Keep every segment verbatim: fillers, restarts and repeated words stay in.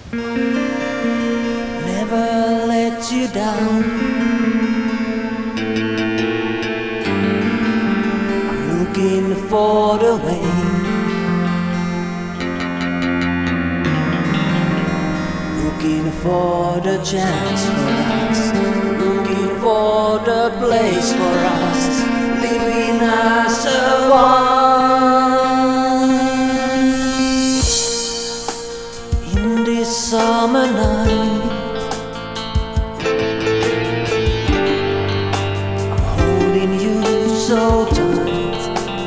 never let you down. I'm looking for the way, looking for the chance for us, looking for the place for us, living as a one. In this summer night, I'm holding you so tight.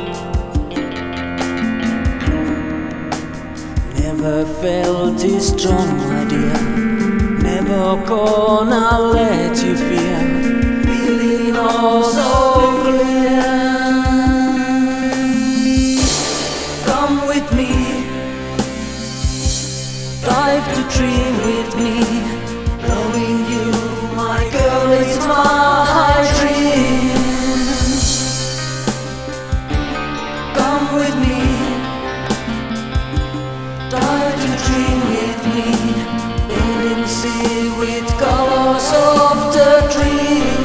Never felt this strong, my dear. Never gonna let you feel, feeling all so clear. Come with me, dive to dream with me. Loving you, my girl, is my dream. Come with me, dive to dream with me. Let see with colors of the dream.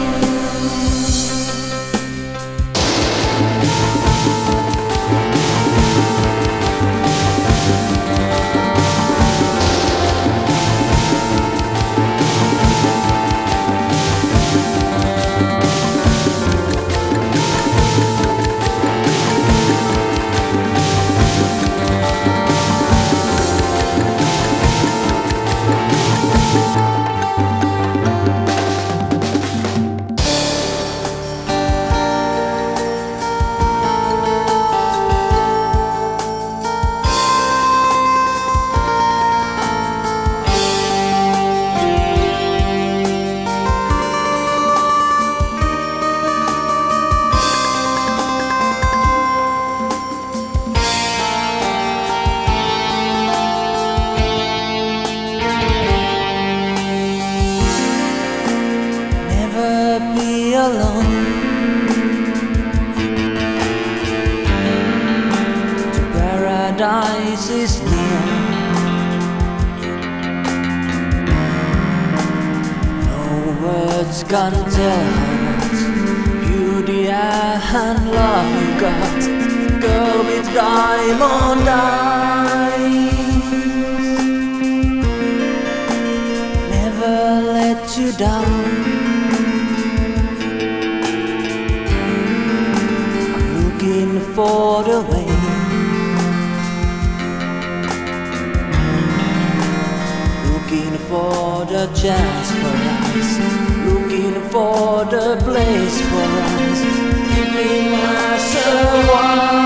Be alone, to paradise is near. No words can tell how much beauty and love you got, girl with diamond eyes. Never let you down. Looking for the way, looking for the chance for us, looking for the place for us, keeping us a while.